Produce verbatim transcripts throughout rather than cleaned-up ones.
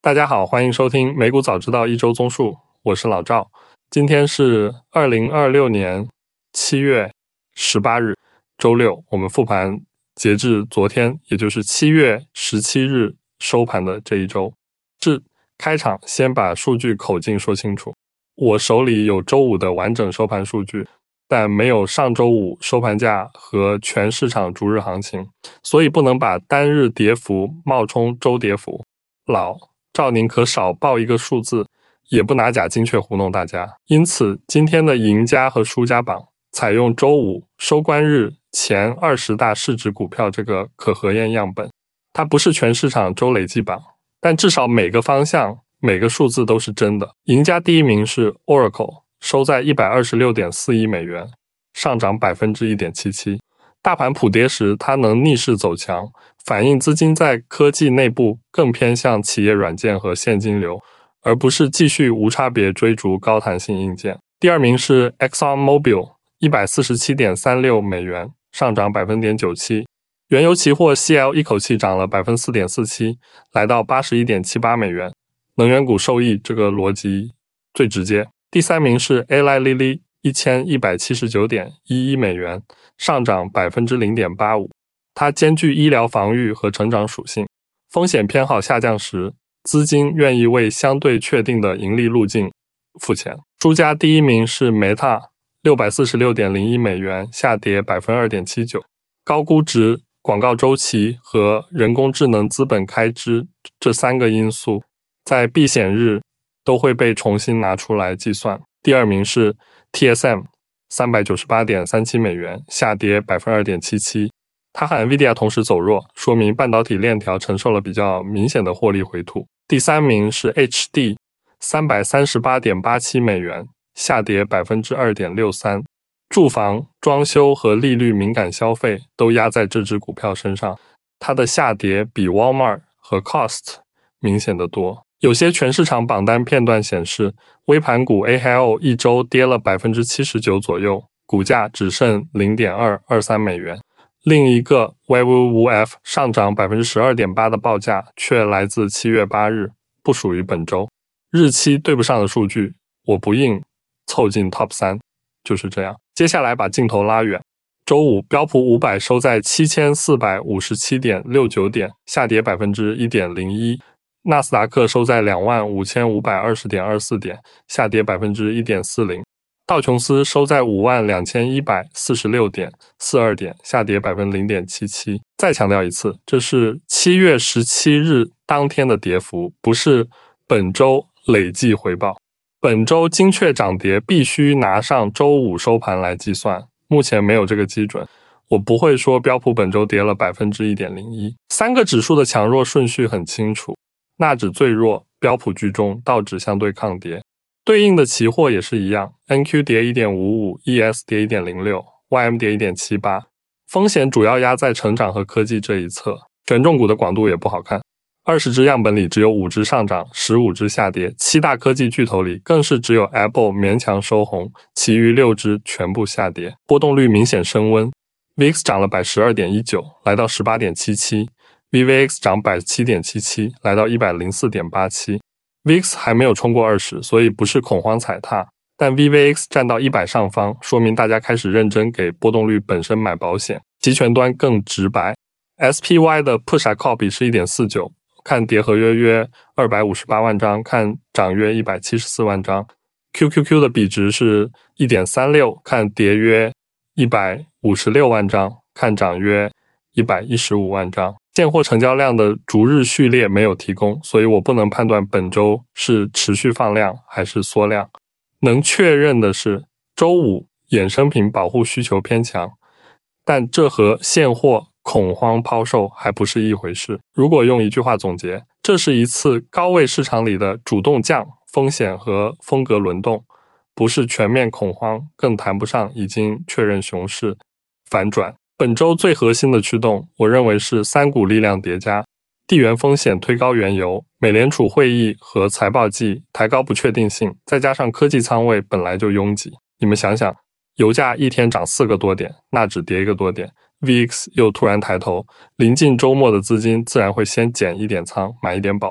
大家好，欢迎收听美股早知道一周综述，我是老赵。今天是二零二六年七月十八日，周六，我们复盘截至昨天，也就是七月十七日收盘的这一周。是开场先把数据口径说清楚。我手里有周五的完整收盘数据，但没有上周五收盘价和全市场逐日行情，所以不能把单日跌幅冒充周跌幅。老赵宁可少报一个数字，也不拿假精确糊弄大家。因此今天的赢家和输家榜采用周五收官日前二十大市值股票这个可核验样本，它不是全市场周累计榜，但至少每个方向每个数字都是真的。赢家第一名是 Oracle， 收在 一百二十六点四亿美元，上涨 百分之一点七七。 大盘普跌时它能逆势走强，反映资金在科技内部更偏向企业软件和现金流，而不是继续无差别追逐高弹性硬件。第二名是 ExxonMobil， 一百四十七点三六美元，上涨 百分之零点九七。 原油期货 C L 一口气涨了 百分之四点四七， 来到 八十一点七八美元。能源股受益，这个逻辑最直接。第三名是 Eli Lilly， 一千一百七十九点一一美元，上涨 百分之零点八五。 它兼具医疗防御和成长属性，风险偏好下降时，资金愿意为相对确定的盈利路径付钱。输家第一名是 Meta， 六百四十六点零一美元，下跌 百分之二点七九。 高估值、广告周期和人工智能资本开支这三个因素在避险日都会被重新拿出来计算。第二名是 T S M， 三百九十八点三七美元，下跌 百分之二点七七。 它和 Nvidia 同时走弱，说明半导体链条承受了比较明显的获利回吐。第三名是 H D， 三百三十八点八七美元，下跌 百分之二点六三。 住房、装修和利率敏感消费都压在这只股票身上，它的下跌比 Walmart 和 Cost 明显的多。有些全市场榜单片段显示，微盘股 A H L 一周跌了 百分之七十九 左右，股价只剩 零点二二三美元。另一个 W W F 上涨 百分之十二点八 的报价却来自七月八日，不属于本周。日期对不上的数据，我不硬凑进 Top 三，就是这样。接下来把镜头拉远，周五标普五百收在 七千四百五十七点六九点，下跌 百分之一点零一。纳斯达克收在 两万五千五百二十点二四点，下跌 百分之一点四零。道琼斯收在 五万两千一百四十六点四二点，下跌 百分之零点七七。 再强调一次，这是七月十七日当天的跌幅，不是本周累计回报。本周精确涨跌必须拿上周五收盘来计算，目前没有这个基准，我不会说标普本周跌了 百分之一点零一。 三个指数的强弱顺序很清楚，纳指最弱，标普居中，道指相对抗跌。对应的期货也是一样， N Q 跌 一点五五， E S 跌 一点零六， Y M 跌 一点七八。 风险主要压在成长和科技这一侧，权重股的广度也不好看。二十只样本里只有五只上涨，十五只下跌，七大科技巨头里更是只有 Apple 勉强收红，其余六只全部下跌，波动率明显升温。 V I X 涨了 百分之十二点一九， 来到 十八点七七， V V X 涨 百分之七点七七， 来到 一百零四点八七。V I X 还没有冲过二十，所以不是恐慌踩踏，但 V V X 站到一百上方，说明大家开始认真给波动率本身买保险。期权端更直白， S P Y 的 Put Call 比是 一点四九， 看跌合约约二百五十八万张，看涨约一百七十四万张。 Q Q Q 的比值是 一点三六， 看跌约一百五十六万张，看涨约一百一十五万张。现货成交量的逐日序列没有提供，所以我不能判断本周是持续放量还是缩量。能确认的是，周五衍生品保护需求偏强，但这和现货恐慌抛售还不是一回事。如果用一句话总结，这是一次高位市场里的主动降，风险和风格轮动，不是全面恐慌，更谈不上已经确认熊市反转。本周最核心的驱动，我认为是三股力量叠加，地缘风险推高原油，美联储会议和财报季抬高不确定性，再加上科技仓位本来就拥挤。你们想想，油价一天涨四个多点，纳指跌一个多点， V I X 又突然抬头，临近周末的资金自然会先减一点仓，买一点保护。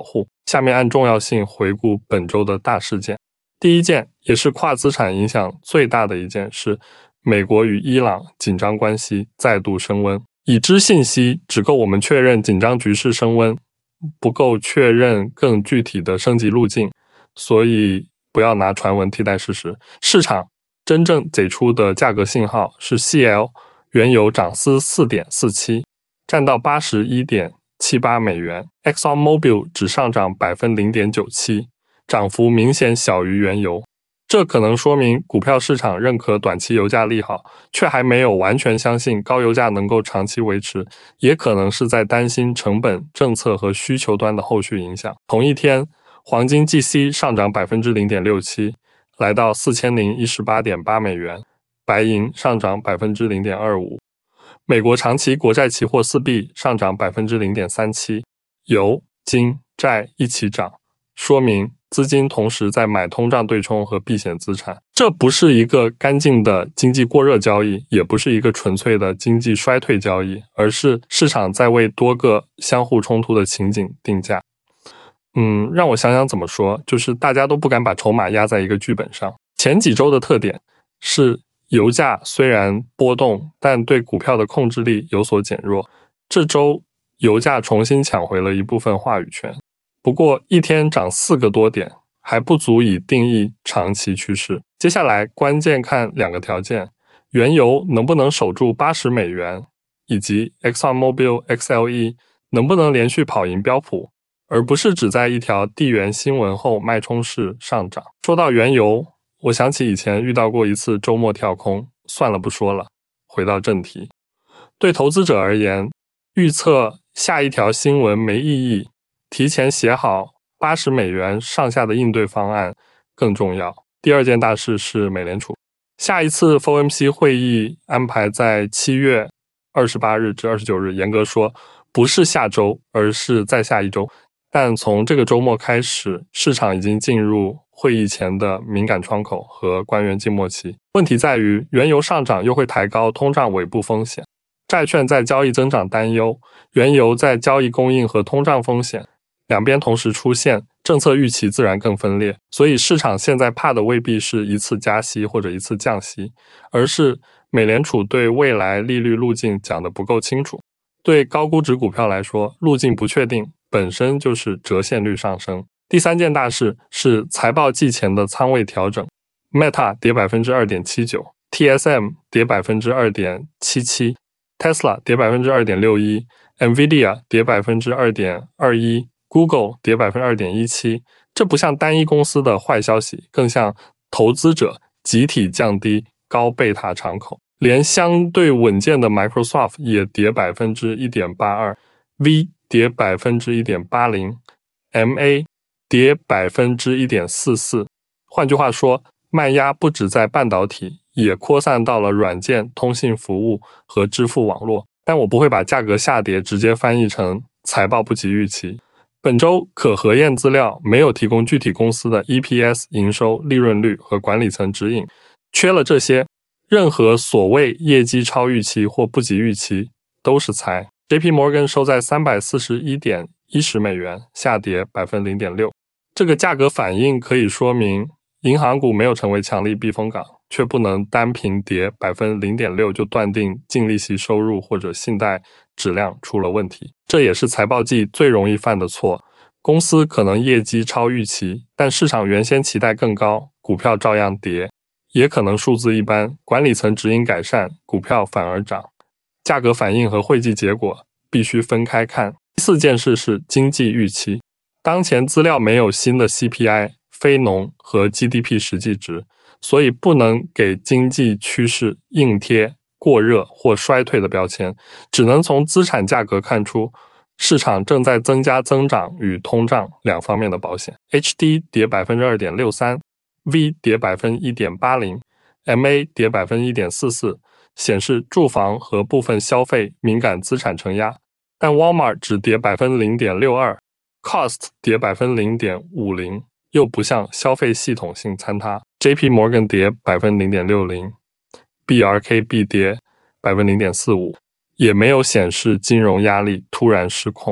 下面按重要性回顾本周的大事件。第一件，也是跨资产影响最大的一件，是美国与伊朗紧张关系再度升温。已知信息只够我们确认紧张局势升温，不够确认更具体的升级路径，所以不要拿传闻替代事实。市场真正给出的价格信号是 C L 原油涨四 四点四七， 占到 八十一点七八美元， ExxonMobil 只上涨 百分之零点九七， 涨幅明显小于原油。这可能说明股票市场认可短期油价利好，却还没有完全相信高油价能够长期维持，也可能是在担心成本、政策和需求端的后续影响。同一天，黄金 G C 上涨 百分之零点六七， 来到 四千零一十八点八美元，白银上涨 百分之零点二五， 美国长期国债期货四 B 上涨 百分之零点三七， 油、金、债一起涨，说明资金同时在买通胀对冲和避险资产。这不是一个干净的经济过热交易，也不是一个纯粹的经济衰退交易，而是市场在为多个相互冲突的情景定价。嗯，让我想想怎么说，就是大家都不敢把筹码压在一个剧本上。前几周的特点是油价虽然波动，但对股票的控制力有所减弱。这周油价重新抢回了一部分话语权，不过一天涨四个多点，还不足以定义长期趋势。接下来关键看两个条件，原油能不能守住八十美元，以及 ExxonMobil X L E 能不能连续跑赢标普，而不是只在一条地缘新闻后脉冲式上涨。说到原油，我想起以前遇到过一次周末跳空，算了不说了，回到正题。对投资者而言，预测下一条新闻没意义，提前写好八十美元上下的应对方案更重要。第二件大事是美联储下一次 F O M C 会议安排在七月二十八日至二十九日，严格说不是下周，而是再下一周。但从这个周末开始，市场已经进入会议前的敏感窗口和官员静默期。问题在于，原油上涨又会抬高通胀尾部风险，债券在交易增长担忧，原油在交易供应和通胀风险，两边同时出现，政策预期自然更分裂。所以市场现在怕的未必是一次加息或者一次降息，而是美联储对未来利率路径讲得不够清楚。对高估值股票来说，路径不确定本身就是折现率上升。第三件大事是财报季前的仓位调整， Meta 跌 百分之二点七九， T S M 跌 百分之二点七七， Tesla 跌 百分之二点六一， Nvidia 跌 百分之二点二一， Google 跌 百分之二点一七。 这不像单一公司的坏消息，更像投资者集体降低高贝塔敞口。连相对稳健的 Microsoft 也跌 百分之一点八二， V 跌 百分之一点八零， M A 跌 百分之一点四四。 换句话说，卖压不只在半导体，也扩散到了软件、通信服务和支付网络。但我不会把价格下跌直接翻译成财报不及预期。本周可核验资料没有提供具体公司的 E P S、 营收、利润率和管理层指引，缺了这些，任何所谓业绩超预期或不及预期都是猜。 J P Morgan 收在 三百四十一点一零美元，下跌 百分之零点六。 这个价格反应可以说明银行股没有成为强力避风港，却不能单凭跌 百分之零点六 就断定净利息收入或者信贷质量出了问题。这也是财报季最容易犯的错，公司可能业绩超预期，但市场原先期待更高，股票照样跌。也可能数字一般，管理层指引改善，股票反而涨。价格反应和会计结果必须分开看。第四件事是经济预期。当前资料没有新的 C P I、 非农和 G D P 实际值，所以不能给经济趋势硬贴过热或衰退的标签，只能从资产价格看出市场正在增加增长与通胀两方面的保险。 H D 跌 百分之二点六三， V 跌 百分之一点八零， M A 跌 百分之一点四四， 显示住房和部分消费敏感资产承压。但 Walmart 只跌 百分之零点六二， Cost 跌 百分之零点五零， 又不像消费系统性坍塌。 J P Morgan 跌 百分之零点六零， B R K B 跌 百分之零点四五， 也没有显示金融压力突然失控。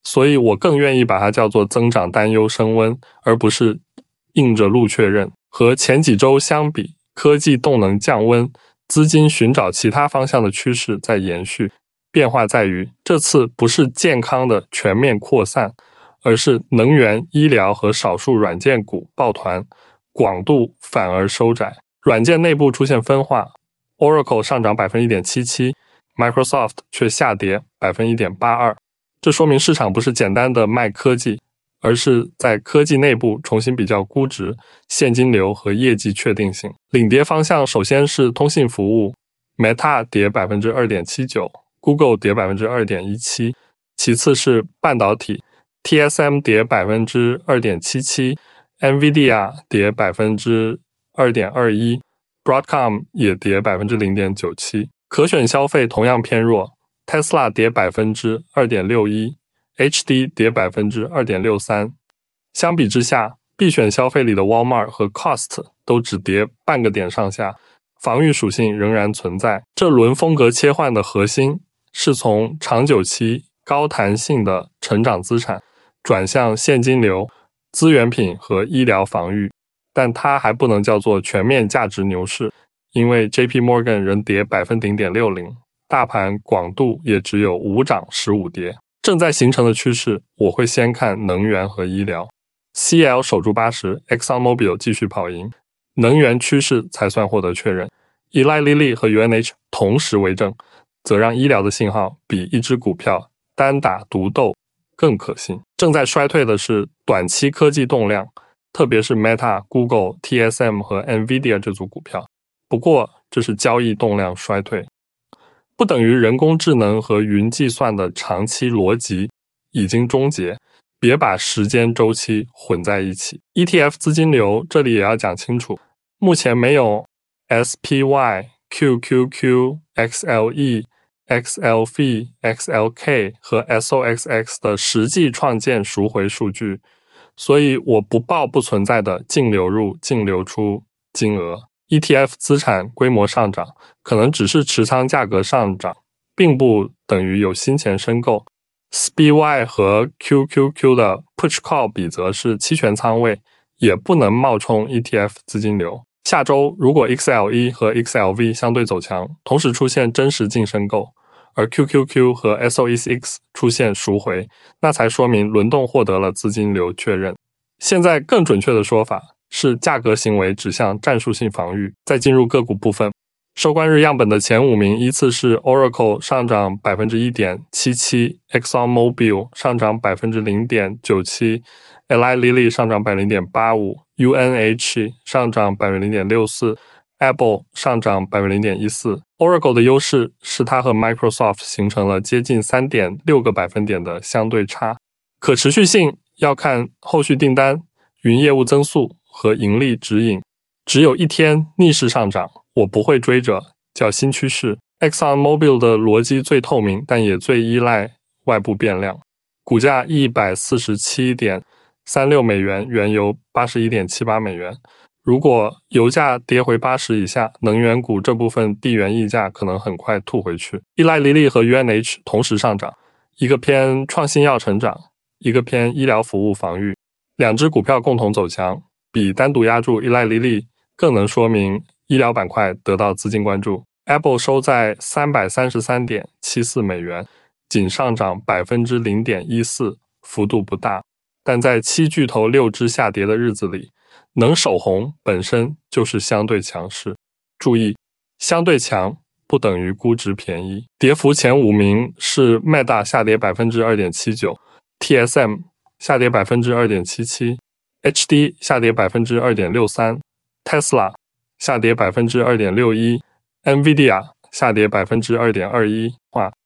所以我更愿意把它叫做增长担忧升温，而不是硬着陆确认。和前几周相比，科技动能降温，资金寻找其他方向的趋势在延续。变化在于，这次不是健康的全面扩散，而是能源、医疗和少数软件股抱团，广度反而收窄。软件内部出现分化， Oracle 上涨 百分之一点七七， Microsoft 却下跌 百分之一点八二。 这说明市场不是简单的卖科技，而是在科技内部重新比较估值、现金流和业绩确定性。领跌方向首先是通信服务， Meta 跌 百分之二点七九， Google 跌 百分之二点一七， 其次是半导体， T S M 跌 百分之二点七七， Nvidia 跌 百分之二点二一， Broadcom 也跌 百分之零点九七。 可选消费同样偏弱， Tesla 跌 百分之二点六一， H D 跌 百分之二点六三。 相比之下，必选消费里的 Walmart 和 Cost 都只跌半个点上下，防御属性仍然存在。这轮风格切换的核心是从长久期高弹性的成长资产转向现金流、资源品和医疗防御，但它还不能叫做全面价值牛市，因为 J P Morgan 仍跌 百分之零点六零， 大盘广度也只有五涨十五跌。正在形成的趋势，我会先看能源和医疗。 C L 守住八十， ExxonMobil 继续跑赢，能源趋势才算获得确认。 Eli Lilly 和 U N H 同时为正，则让医疗的信号比一只股票单打独斗更可信。正在衰退的是短期科技动量，特别是 Meta、Google、T S M 和 Nvidia 这组股票。不过这是交易动量衰退，不等于人工智能和云计算的长期逻辑已经终结，别把时间周期混在一起。 E T F 资金流这里也要讲清楚，目前没有 S P Y、Q Q Q、X L E、X L V、X L K 和 S O X X 的实际创建赎回数据，所以我不报不存在的净流入、净流出金额。 E T F 资产规模上涨，可能只是持仓价格上涨，并不等于有新钱申购。 S P Y 和 Q Q Q 的 Push Call 比则是期权仓位，也不能冒充 E T F 资金流。下周如果 X L E 和 X L V 相对走强，同时出现真实净申购，而 Q Q Q 和 S O X X 出现赎回，那才说明轮动获得了资金流确认。现在更准确的说法是价格行为指向战术性防御。再进入个股部分，收官日样本的前五名依次是 Oracle 上涨 百分之一点七七， ExxonMobil 上涨 百分之零点九七， Eli Lilly 上涨 百分之零点八五， U N H 上涨 百分之零点六四， Apple 上涨 百分之零点一四。 Oracle 的优势是它和 Microsoft 形成了接近 三点六个百分点的相对差。可持续性要看后续订单、云业务增速和盈利指引。只有一天逆势上涨，我不会追着，叫新趋势。 ExxonMobil 的逻辑最透明，但也最依赖外部变量。股价一百四十七点三六美元，原油 八十一点七八美元。如果油价跌回八十以下，能源股这部分地缘溢价可能很快吐回去。Eli Lilly 和 U N H 同时上涨，一个偏创新药成长，一个偏医疗服务防御。两只股票共同走强，比单独压住 Eli Lilly 更能说明医疗板块得到资金关注。 Apple 收在 三百三十三点七四美元，仅上涨 百分之零点一四， 幅度不大，但在七巨头六只下跌的日子里，能守红本身就是相对强势。注意，相对强不等于估值便宜。跌幅前五名是 Meta 下跌 百分之二点七九， T S M 下跌 百分之二点七七， H D 下跌 百分之二点六三， Tesla 下跌 百分之二点六一， Nvidia 下跌 百分之二点二一。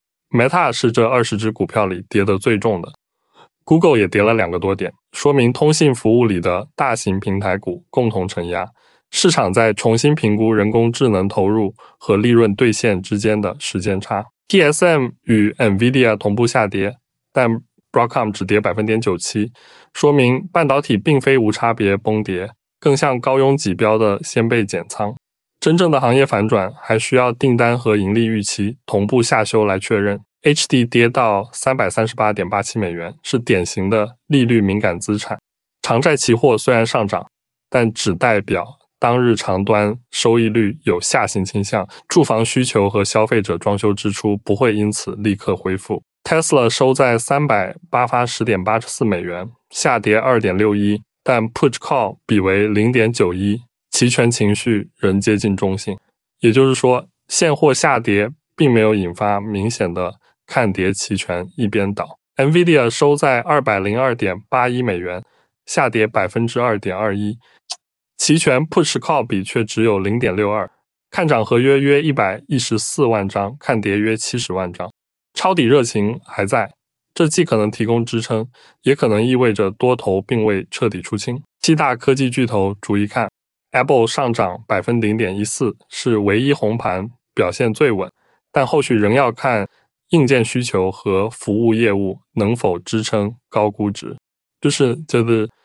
Meta 是这二十只股票里跌得最重的。 Google 也跌了两个多点，说明通信服务里的大型平台股共同承压，市场在重新评估人工智能投入和利润兑现之间的时间差。 T S M 与 Nvidia 同步下跌，但 Broadcom 只跌 百分之零点九七， 说明半导体并非无差别崩跌，更像高拥挤标的先被减仓。真正的行业反转还需要订单和盈利预期同步下修来确认。 H D 跌到 三百三十八点八七美元，是典型的利率敏感资产。长债期货虽然上涨，但只代表当日长端收益率有下行倾向，住房需求和消费者装修支出不会因此立刻恢复。Tesla 收在三百八十点八四美元，下跌 二点六一， 但 Put Call 比为 零点九一， 期权情绪仍接近中性。也就是说，现货下跌并没有引发明显的看跌期权一边倒。 Nvidia 收在 二百零二点八一美元，下跌 百分之二点二一， 期权 Put Call 比却只有 零点六二， 看涨合约约一百一十四万张，看跌约七十万张。抄底热情还在，这既可能提供支撑，也可能意味着多头并未彻底出清。七大科技巨头逐一看， Apple 上涨 百分之零点一四， 是唯一红盘，表现最稳，但后续仍要看硬件需求和服务业务能否支撑高估值。就是就是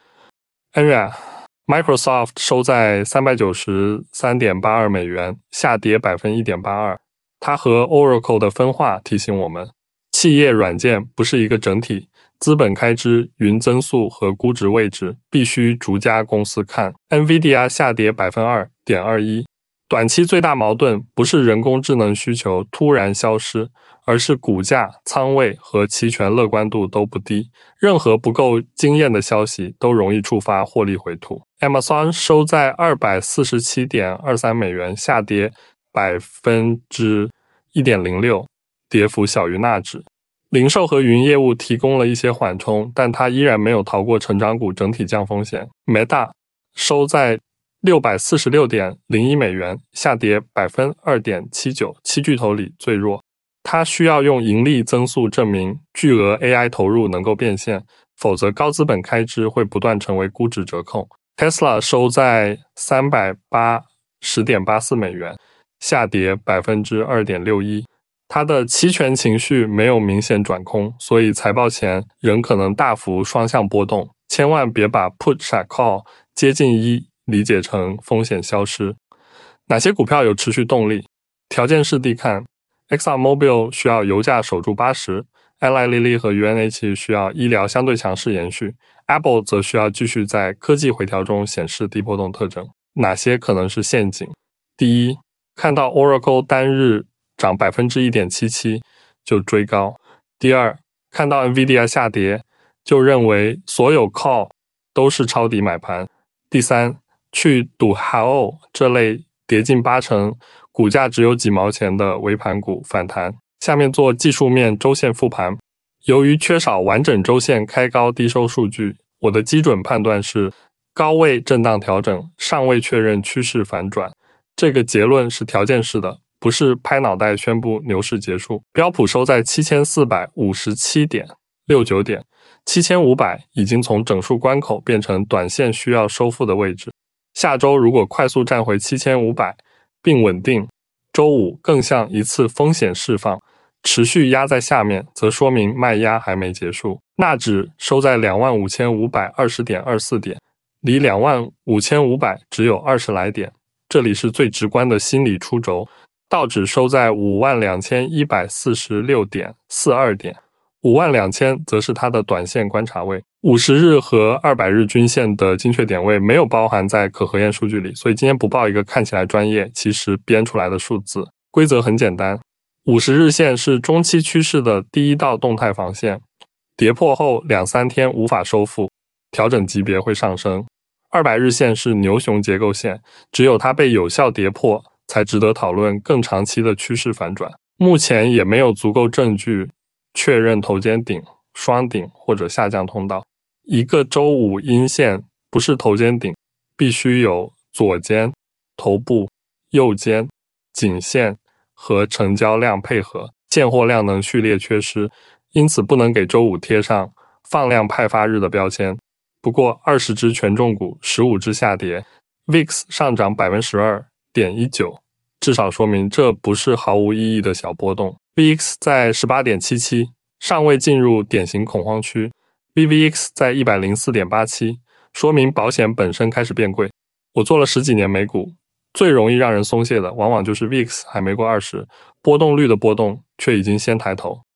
Nvidia Microsoft 收在 三百九十三点八二美元，下跌 百分之一点八二。它和 Oracle 的分化提醒我们，企业软件不是一个整体，资本开支、云增速和估值位置必须逐家公司看。 Nvidia 下跌 百分之二点二一， 短期最大矛盾不是人工智能需求突然消失，而是股价、仓位和期权乐观度都不低，任何不够惊艳的消息都容易触发获利回吐。 Amazon 收在 二百四十七点二三美元，下跌百分之一点零六， 跌幅小于纳指。零售和云业务提供了一些缓冲，但它依然没有逃过成长股整体降风险。Meta 收在 六百四十六点零一美元，下跌 百分之二点七九， 七巨头里最弱。它需要用盈利增速证明巨额 A I 投入能够变现，否则高资本开支会不断成为估值折扣。Tesla 收在 三百八十点八四美元，下跌 百分之二点六一， 它的期权情绪没有明显转空，所以财报前仍可能大幅双向波动，千万别把 Put Call 接近一理解成风险消失。哪些股票有持续动力？条件式地看， ExxonMobil 需要油价守住八十， Eli Lilly 和 U N H 需要医疗相对强势延续， Apple 则需要继续在科技回调中显示低波动特征。哪些可能是陷阱？第一，看到 Oracle 单日涨 百分之一点七七 就追高。第二，看到 Nvidia 下跌就认为所有 call 都是抄底买盘。第三，去赌 H O L 这类跌近八成股价只有几毛钱的微盘股反弹。下面做技术面周线复盘。由于缺少完整周线开高低收数据，我的基准判断是高位震荡调整，尚未确认趋势反转。这个结论是条件式的，不是拍脑袋宣布牛市结束。标普收在 七千四百五十七点六九 点， 七千五百已经从整数关口变成短线需要收复的位置。下周如果快速站回七千五百并稳定，周五更像一次风险释放，持续压在下面则说明卖压还没结束。纳指收在 两万五千五百二十点二四 点，离 两万五千五百 只有二十来点，这里是最直观的心理出轴。道指收在 五万两千一百四十六点四二 点， 五万两千则是它的短线观察位。五十日和二百日均线的精确点位没有包含在可核验数据里，所以今天不报一个看起来专业其实编出来的数字。规则很简单，五十日线是中期趋势的第一道动态防线，跌破后两三天无法收复，调整级别会上升。二百日线是牛熊结构线，只有它被有效跌破才值得讨论更长期的趋势反转。目前也没有足够证据确认头肩顶、双顶或者下降通道。一个周五阴线不是头肩顶，必须有左肩、头部、右肩、颈线和成交量配合，现货量能序列缺失，因此不能给周五贴上放量派发日的标签。不过二十只权重股，十五只下跌， V I X 上涨 百分之十二点一九， 至少说明这不是毫无意义的小波动。 V I X 在 十八点七七， 尚未进入典型恐慌区， V V X 在 一百零四点八七， 说明保险本身开始变贵。我做了十几年美股，最容易让人松懈的往往就是 V I X 还没过二十，波动率的波动却已经先抬头。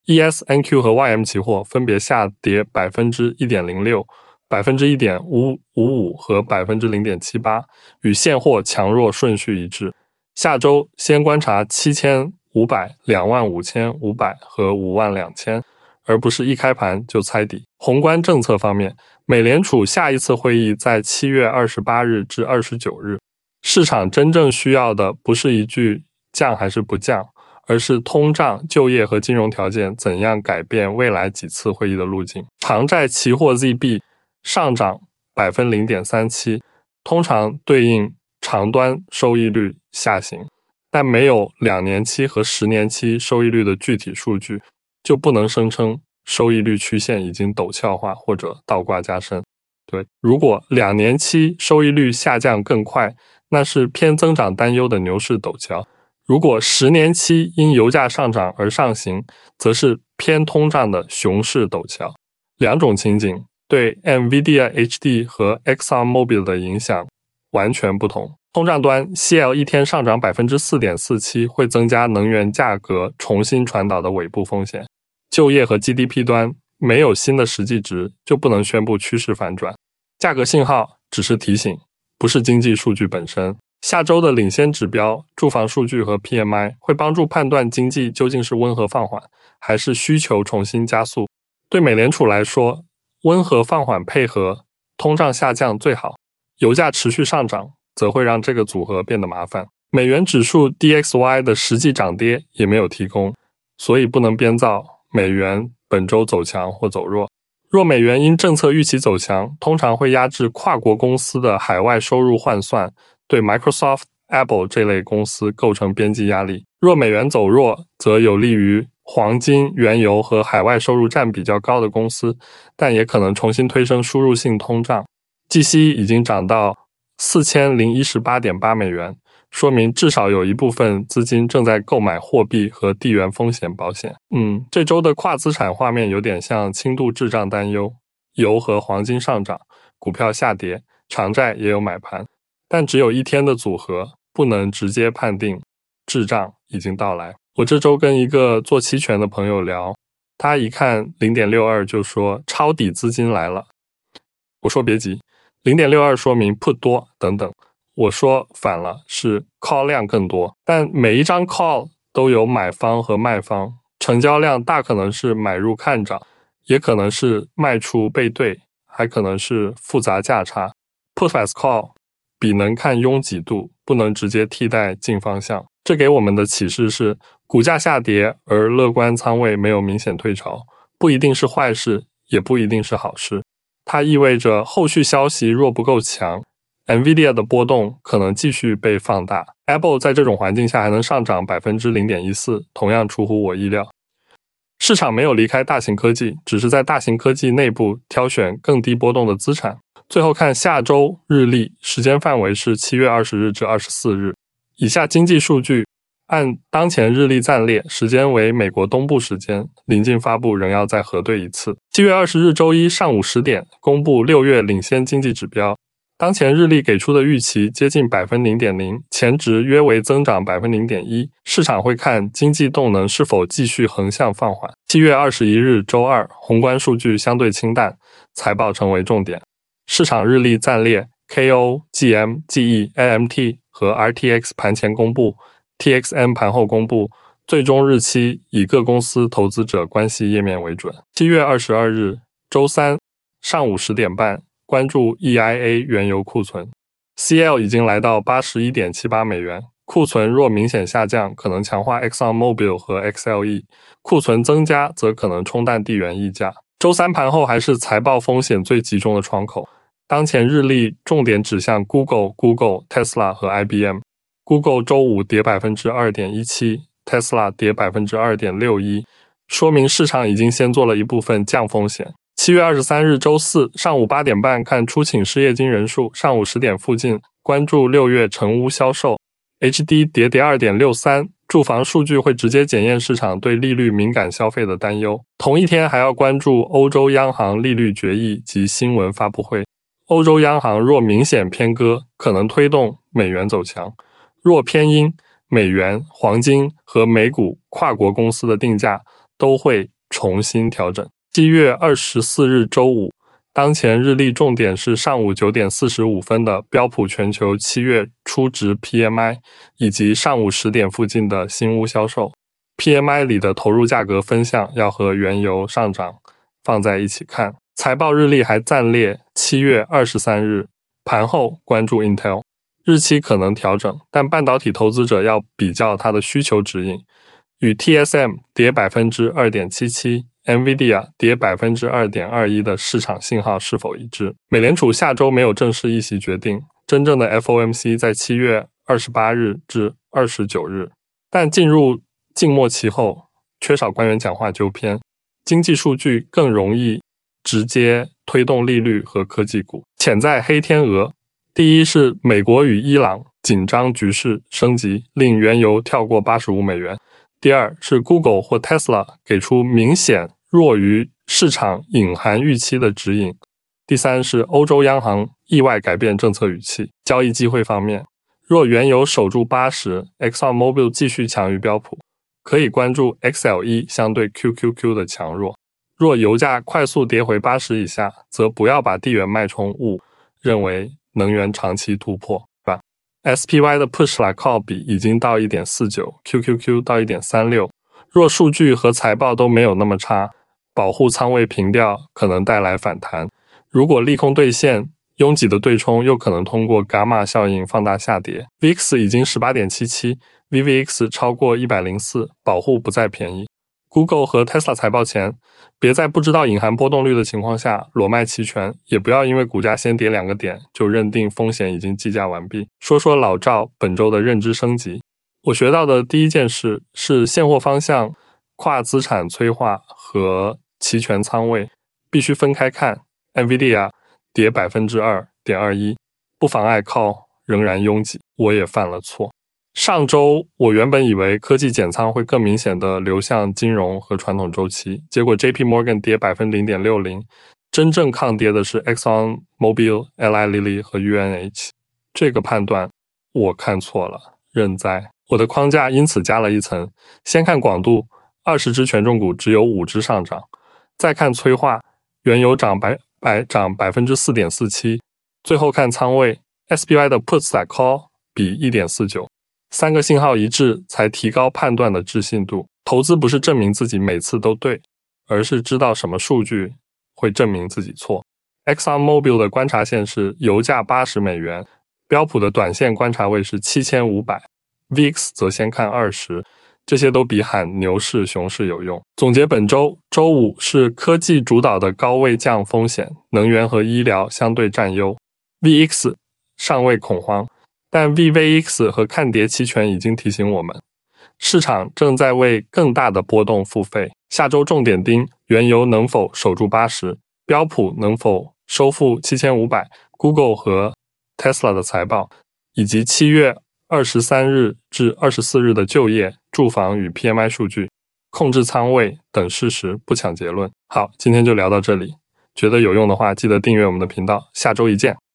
E S N Q 和 Y M 期货分别下跌 百分之一点零六、百分之一点五五 和 百分之零点七八， 与现货强弱顺序一致。下周先观察七千五百、两万五千五百和五万两千，而不是一开盘就猜底。宏观政策方面，美联储下一次会议在七月二十八日至二十九日，市场真正需要的不是一句降还是不降，而是通胀、就业和金融条件怎样改变未来几次会议的路径。长债期货 Z B 上涨 百分之零点三七， 通常对应长端收益率下行，但没有两年期和十年期收益率的具体数据，就不能声称收益率曲线已经陡峭化或者倒挂加深。对，如果两年期收益率下降更快，那是偏增长担忧的牛市陡峭；如果十年期因油价上涨而上行，则是偏通胀的熊市陡峭。两种情景对 Nvidia H D 和 ExxonMobil 的影响完全不同。通胀端 C L 一天上涨 百分之四点四七 会增加能源价格重新传导的尾部风险。就业和 G D P 端没有新的实际值，就不能宣布趋势反转。价格信号只是提醒，不是经济数据本身。下周的领先指标住房数据和 P M I 会帮助判断经济究竟是温和放缓还是需求重新加速。对美联储来说，温和放缓配合通胀下降最好，油价持续上涨则会让这个组合变得麻烦。美元指数 D X Y 的实际涨跌也没有提供，所以不能编造美元本周走强或走弱。若美元因政策预期走强，通常会压制跨国公司的海外收入换算，对 Microsoft、Apple 这类公司构成边际压力。若美元走弱，则有利于黄金、原油和海外收入占比较高的公司，但也可能重新推升输入性通胀。G C 已经涨到 四千零一十八点八 美元，说明至少有一部分资金正在购买货币和地缘风险保险。嗯，这周的跨资产画面有点像轻度滞胀担忧，油和黄金上涨，股票下跌，长债也有买盘，但只有一天的组合，不能直接判定滞胀已经到来。我这周跟一个做期权的朋友聊，他一看 零点六二 就说抄底资金来了。我说别急， 零点六二 说明 put 多等等。我说反了，是 call 量更多，但每一张 call 都有买方和卖方，成交量大可能是买入看涨，也可能是卖出背对，还可能是复杂价差。 Put as call 比能看拥挤度，不能直接替代净方向。这给我们的启示是，股价下跌而乐观仓位没有明显退潮，不一定是坏事，也不一定是好事。它意味着后续消息若不够强， Nvidia 的波动可能继续被放大。 Apple 在这种环境下还能上涨 百分之零点一四， 同样出乎我意料。市场没有离开大型科技，只是在大型科技内部挑选更低波动的资产。最后看下周日历，时间范围是七月二十日至二十四日。以下经济数据按当前日历暂列，时间为美国东部时间，临近发布仍要再核对一次。七月二十日周一上午十点公布六月领先经济指标，当前日历给出的预期接近 百分之零点零， 前值约为增长 百分之零点一， 市场会看经济动能是否继续横向放缓。七月二十一日周二宏观数据相对清淡，财报成为重点。市场日历暂列 K O、G M、G E、A M T 和 R T X 盘前公布， T X M 盘后公布，最终日期以各公司投资者关系页面为准。七月二十二日周三上午十点半关注 E I A 原油库存， C L 已经来到 八十一点七八美元，库存若明显下降，可能强化 ExxonMobil 和 X L E， 库存增加则可能冲淡地缘溢价。周三盘后还是财报风险最集中的窗口，当前日历重点指向 Google、Google、Tesla 和 I B M。Google 周五跌 百分之二点一七， Tesla 跌 百分之二点六一， 说明市场已经先做了一部分降风险。七月二十三日周四上午八点半看出请失业金人数，上午十点附近关注六月成屋销售。 H D 跌跌 二点六三， 住房数据会直接检验市场对利率敏感消费的担忧。同一天还要关注欧洲央行利率决议及新闻发布会。欧洲央行若明显偏鸽，可能推动美元走强，若偏鹰，美元、黄金和美股跨国公司的定价都会重新调整。七月二十四日周五，当前日历重点是上午九点四十五分的标普全球七月初值 P M I 以及上午十点附近的新屋销售。P M I 里的投入价格分项要和原油上涨放在一起看。财报日历还暂列七月二十三日，盘后关注 Intel， 日期可能调整，但半导体投资者要比较它的需求指引，与 T S M 跌 百分之二点七七，NVIDIA 跌 百分之二点二一 的市场信号是否一致。美联储下周没有正式议息决定，真正的 F O M C 在七月二十八日至二十九日，但进入静默期后，缺少官员讲话纠偏，经济数据更容易直接推动利率和科技股。潜在黑天鹅，第一是美国与伊朗紧张局势升级，令原油跳过八十五美元。第二是 Google 或 Tesla 给出明显弱于市场隐含预期的指引。第三是欧洲央行意外改变政策语气。交易机会方面，若原油守住八十， ExxonMobil 继续强于标普，可以关注 X L E 相对 Q Q Q 的强弱。若油价快速跌回八十以下，则不要把地缘脉冲误认为能源长期突破，对吧？ S P Y 的 Push 来 Call 比已经到 一点四九， Q Q Q 到 一点三六， 若数据和财报都没有那么差，保护仓位平调可能带来反弹。如果利空兑现，拥挤的对冲又可能通过伽马效应放大下跌。 V I X 已经 十八点七七， V V X 超过一百零四，保护不再便宜。Google 和 Tesla 财报前，别在不知道隐含波动率的情况下裸卖期权，也不要因为股价先跌两个点就认定风险已经计价完毕。说说老赵本周的认知升级。我学到的第一件事是现货方向跨资产催化和期权仓位必须分开看。 NVIDIA 跌 百分之二点二一， 不妨碍 call 仍然拥挤，我也犯了错。上周我原本以为科技减仓会更明显的流向金融和传统周期，结果 J P Morgan 跌 百分之零点六零， 真正抗跌的是 ExxonMobil、Eli Lilly 和 U N H。 这个判断我看错了，认栽。我的框架因此加了一层，先看广度，二十只权重股只有五只上涨，再看催化，原油涨百百涨 百分之四点四七， 最后看仓位， S P Y 的 Puts 来 Call 比 一点四九，三个信号一致才提高判断的置信度。投资不是证明自己每次都对，而是知道什么数据会证明自己错。 ExxonMobil 的观察线是油价八十美元，标普的短线观察位是七千五百， V I X 则先看二十，这些都比喊牛市熊市有用。总结本周，周五是科技主导的高位降风险，能源和医疗相对占优， V I X 尚未恐慌，但 V V X 和看跌期权已经提醒我们，市场正在为更大的波动付费。下周重点盯原油能否守住八十，标普能否收复七千五百， Google 和 Tesla 的财报，以及七月二十三日至二十四日的就业、住房与 P M I 数据。控制仓位，等事实，不抢结论。好，今天就聊到这里，觉得有用的话记得订阅我们的频道，下周一见。